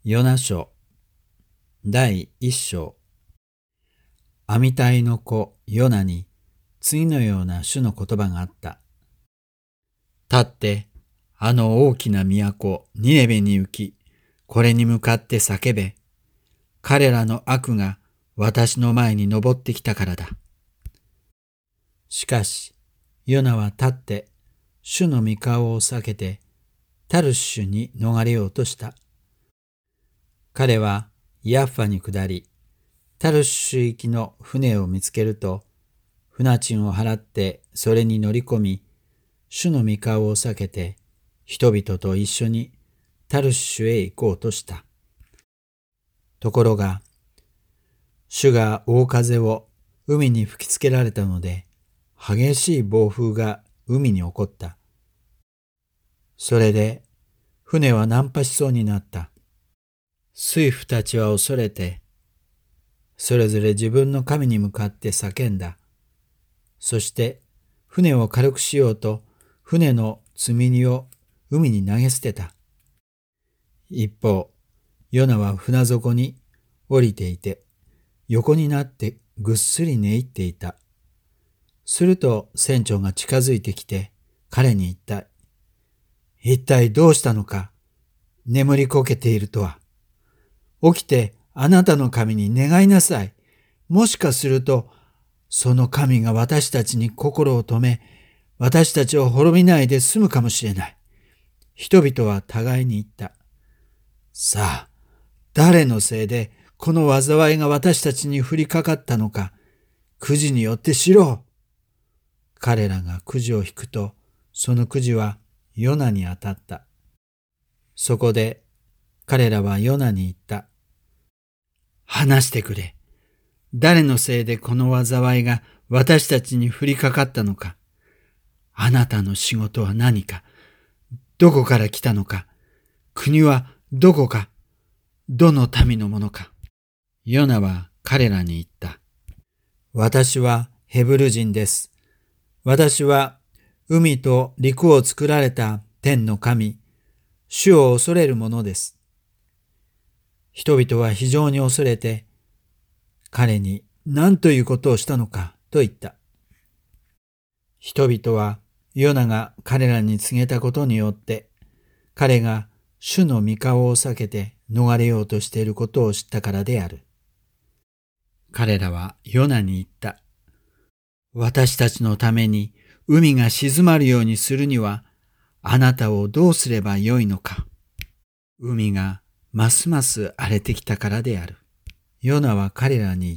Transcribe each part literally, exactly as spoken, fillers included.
ヨナ書第一章。アミタイの子ヨナに次のような主の言葉があった。立ってあの大きな都ニネベに行き、これに向かって叫べ。彼らの悪が私の前に上ってきたからだ。しかしヨナは立って主の御顔を避けてタルッシュに逃れようとした。彼はヤッファに下り、タルッシュ行きの船を見つけると、船賃を払ってそれに乗り込み、主の御顔を避けて人々と一緒にタルッシュへ行こうとした。ところが、主が大風を海に吹きつけられたので、激しい暴風が海に起こった。それで船は難破しそうになった。水夫たちは恐れて、それぞれ自分の神に向かって叫んだ。そして船を軽くしようと、船の積み荷を海に投げ捨てた。一方、ヨナは船底に降りていて、横になってぐっすり寝入っていた。すると船長が近づいてきて、彼に言った。一体どうしたのか、眠りこけているとは。起きてあなたの神に願いなさい。もしかすると、その神が私たちに心を止め、私たちを滅びないで済むかもしれない。人々は互いに言った。さあ、誰のせいでこの災いが私たちに降りかかったのか、くじによって知ろう。彼らがくじを引くと、そのくじはヨナに当たった。そこで彼らはヨナに言った。話してくれ。誰のせいでこの災いが私たちに降りかかったのか。あなたの仕事は何か。どこから来たのか。国はどこか。どの民のものか。ヨナは彼らに言った。私はヘブル人です。私は海と陸を作られた天の神、主を恐れるものです。人々は非常に恐れて、彼に何ということをしたのかと言った。人々はヨナが彼らに告げたことによって、彼が主の御顔を避けて逃れようとしていることを知ったからである。彼らはヨナに言った。私たちのために海が静まるようにするには、あなたをどうすればよいのか。海がますます荒れてきたからである。ヨナは彼らに言った。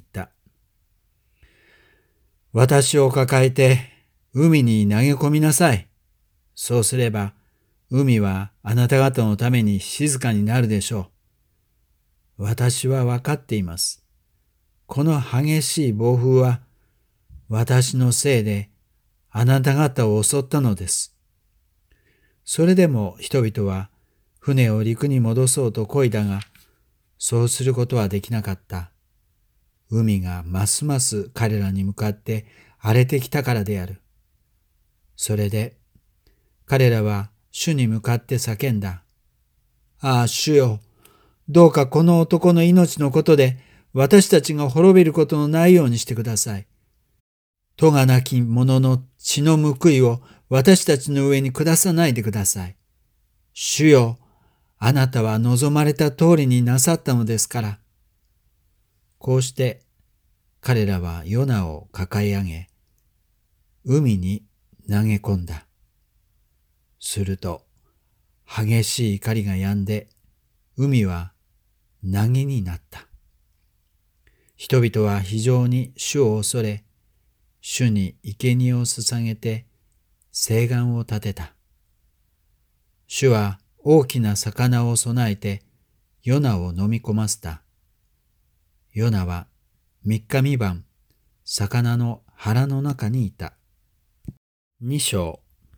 私を抱えて海に投げ込みなさい。そうすれば海はあなた方のために静かになるでしょう。私は分かっています。この激しい暴風は私のせいであなた方を襲ったのです。それでも人々は船を陸に戻そうと漕いだが、そうすることはできなかった。海がますます彼らに向かって荒れてきたからである。それで彼らは主に向かって叫んだ。ああ、主よ、どうかこの男の命のことで私たちが滅びることのないようにしてください。咎なき者の血の報いを私たちの上に下さないでください。主よ、あなたは望まれた通りになさったのですから。こうして彼らはヨナを抱え上げ、海に投げ込んだ。すると激しい怒りが止んで、海は凪になった。人々は非常に主を恐れ、主に生贄を捧げて誓願を立てた。主は大きな魚を備えてヨナを飲み込ませた。ヨナは三日三晩魚の腹の中にいた。二章。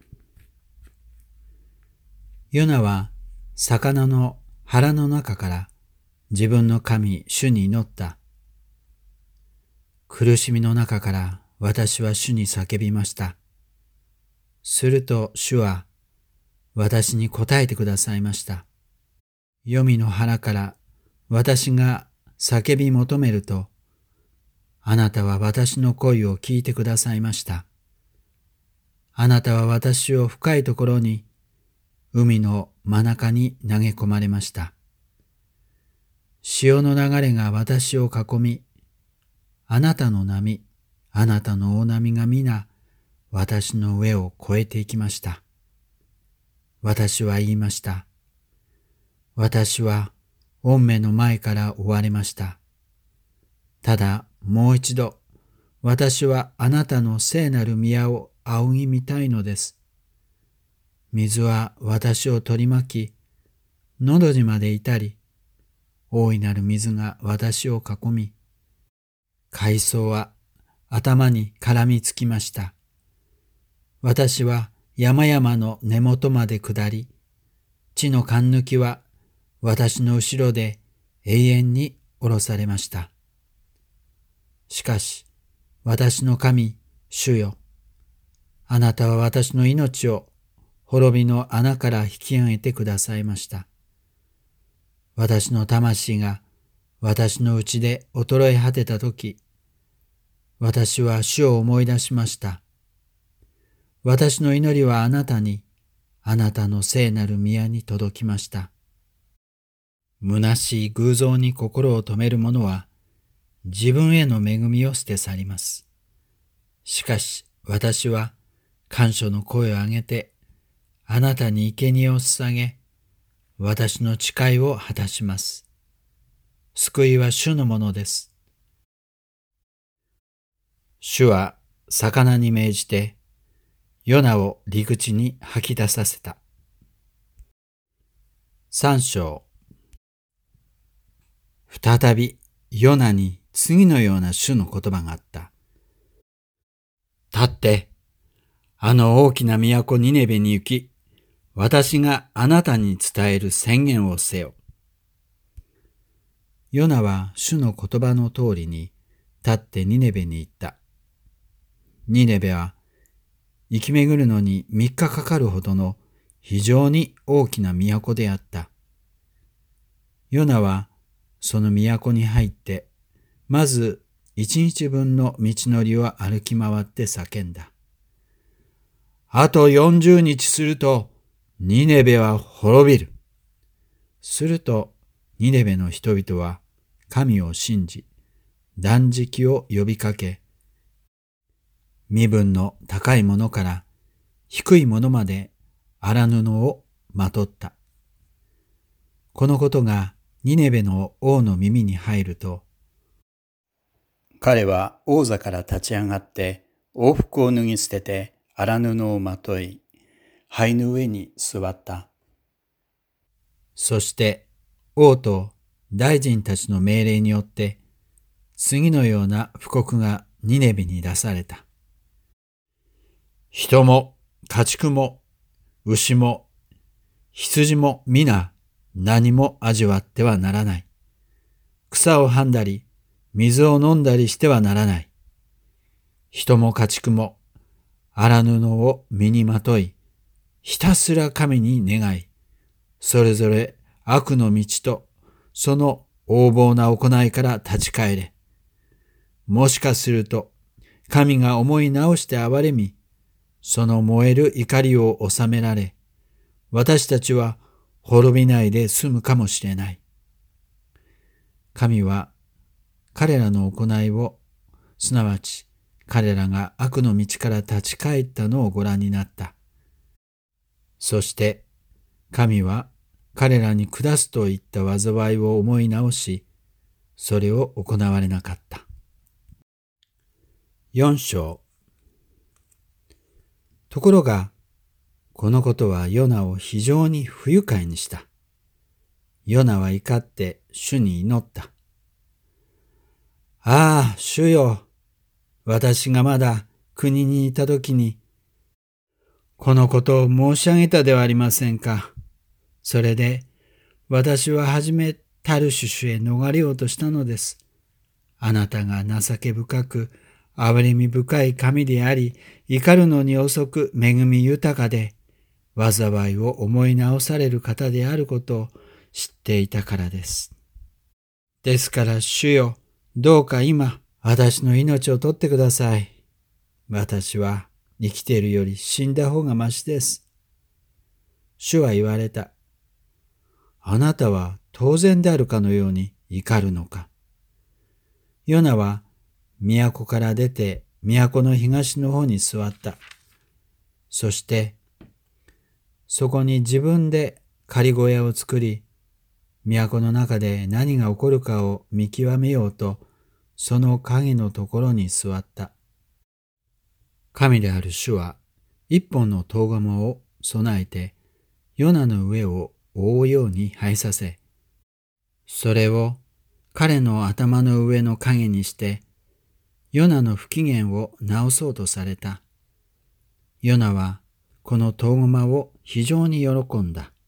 ヨナは魚の腹の中から自分の神主に祈った。苦しみの中から私は主に叫びました。すると主は私に答えてくださいました。 黄泉の腹から私が叫び求めると、あなたは私の声を聞いてくださいました。あなたは私を深いところに、海の真中に投げ込まれました。潮の流れが私を囲み、あなたの波、あなたの大波が皆、私の上を越えていきました。私は言いました。私は御目の前から追われました。ただもう一度、私はあなたの聖なる宮を仰ぎ見たいのです。水は私を取り巻き、喉にまで至り、大いなる水が私を囲み、海藻は頭に絡みつきました。私は山々の根元まで下り、地のかんぬきは私の後ろで永遠に下ろされました。しかし、私の神、主よ、あなたは私の命を滅びの穴から引き上げてくださいました。私の魂が私のうちで衰え果てたとき、私は主を思い出しました。私の祈りはあなたに、あなたの聖なる宮に届きました。虚しい偶像に心を留める者は、自分への恵みを捨て去ります。しかし私は感謝の声を上げて、あなたに生贄を捧げ、私の誓いを果たします。救いは主のものです。主は魚に命じて、ヨナを陸地に吐き出させた。三章。再びヨナに次のような主の言葉があった。立って、あの大きな都ニネベに行き、私があなたに伝える宣言をせよ。ヨナは主の言葉の通りに立ってニネベに行った。ニネベは生き巡るのに三日かかるほどの非常に大きな都であった。ヨナはその都に入って、まず一日分の道のりを歩き回って叫んだ。あと四十日すると、ニネベは滅びる。すると、ニネベの人々は神を信じ、断食を呼びかけ、身分の高いものから低いものまで荒布をまとった。このことがニネベの王の耳に入ると、彼は王座から立ち上がって王服を脱ぎ捨てて荒布をまとい、灰の上に座った。そして王と大臣たちの命令によって次のような布告がニネベに出された。人も家畜も牛も羊も皆何も味わってはならない。草をはんだり水を飲んだりしてはならない。人も家畜も荒布を身にまとい、ひたすら神に願い、それぞれ悪の道とその横暴な行いから立ち返れ。もしかすると神が思い直して憐れみ、その燃える怒りを収められ、私たちは滅びないで済むかもしれない。神は彼らの行いを、すなわち彼らが悪の道から立ち返ったのをご覧になった。そして神は彼らに下すといった災いを思い直し、それを行われなかった。四章。ところが、このことはヨナを非常に不愉快にした。ヨナは怒って主に祈った。ああ、主よ、私がまだ国にいたときに、このことを申し上げたではありませんか。それで、私ははじめタルシュシュへ逃れようとしたのです。あなたが情け深く、憐れみ深い神であり、怒るのに遅く恵み豊かで、災いを思い直される方であることを知っていたからです。ですから主よ、どうか今、私の命を取ってください。私は生きているより死んだ方がましです。主は言われた。あなたは当然であるかのように怒るのか。ヨナは都から出て都の東の方に座った。そしてそこに自分で仮小屋を作り、都の中で何が起こるかを見極めようと、その影のところに座った。神である主は一本の遠釜を備えて、ヨナの上を覆うように生えさせ、それを彼の頭の上の影にして、ヨナの不機嫌を直そうとされた。ヨナはこの遠釜を非常に喜んだ。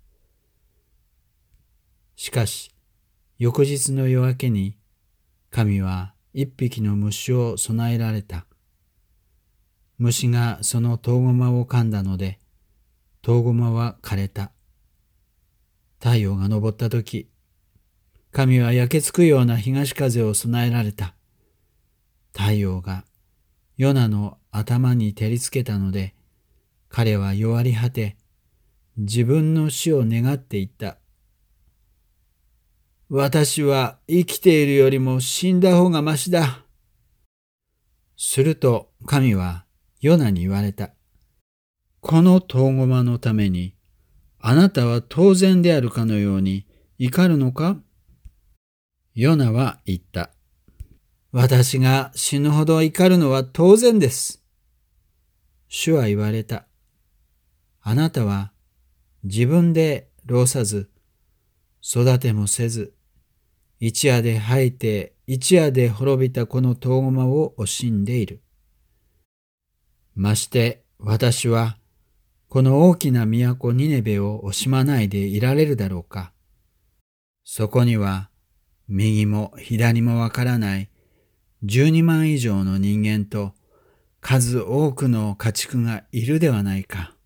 しかし、翌日の夜明けに、神は一匹の虫を備えられた。虫がその遠駒を噛んだので、遠駒は枯れた。太陽が昇ったとき、神は焼けつくような東風を備えられた。太陽がヨナの頭に照りつけたので、彼は弱り果て、自分の死を願っていった。私は生きているよりも死んだ方がましだ。すると神はヨナに言われた。この遠駒のために、あなたは当然であるかのように怒るのか？ヨナは言った。私が死ぬほど怒るのは当然です。主は言われた。あなたは自分で労さず、育てもせず、一夜で生えて一夜で滅びたこの遠駒を惜しんでいる。まして私はこの大きな都ニネベを惜しまないでいられるだろうか。そこには右も左もわからないじゅうにまん以上の人間と数多くの家畜がいるではないか。